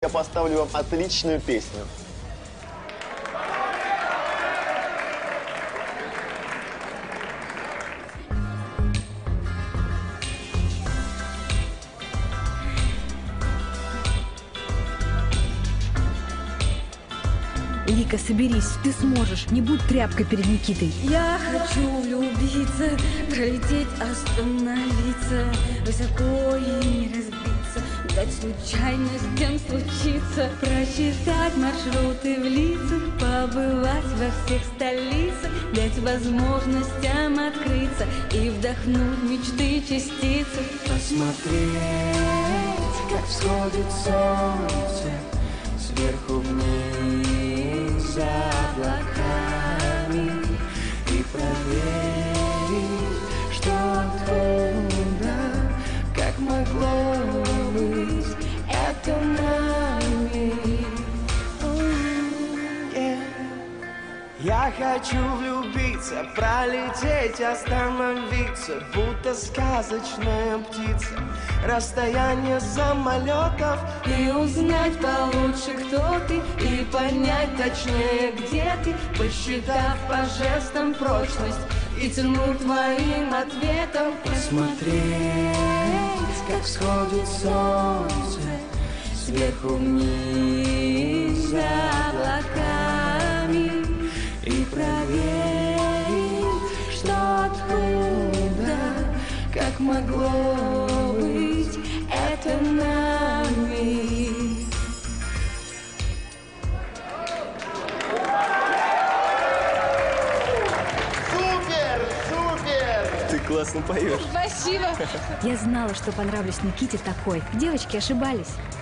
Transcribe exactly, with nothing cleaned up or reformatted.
я поставлю вам отличную песню. Вика, соберись, ты сможешь, не будь тряпкой перед Никитой. Я хочу влюбиться, пролететь, остановиться, высоко и не разбиться, дать случайностям случиться, просчитать маршруты в лицах, побывать во всех столицах, дать возможностям открыться и вдохнуть мечты частицы. Посмотреть, как всходит солнце сверху вниз за облаками и проверить, что откуда, как могло быть это нами. Yeah. Я хочу влюбиться, пролететь, остановиться, будто сказочная птица. Расстояние самолетов И узнать получше, кто ты, и понять точнее, где ты, посчитав по жестам прочность и цену твоим ответом. посмотреть, как всходит солнце сверху вниз за облаками и проверить, что откуда, как могло быть это нами. Супер! Супер! Ты классно поешь. Я знала, что понравлюсь Никите такой. Девочки ошибались.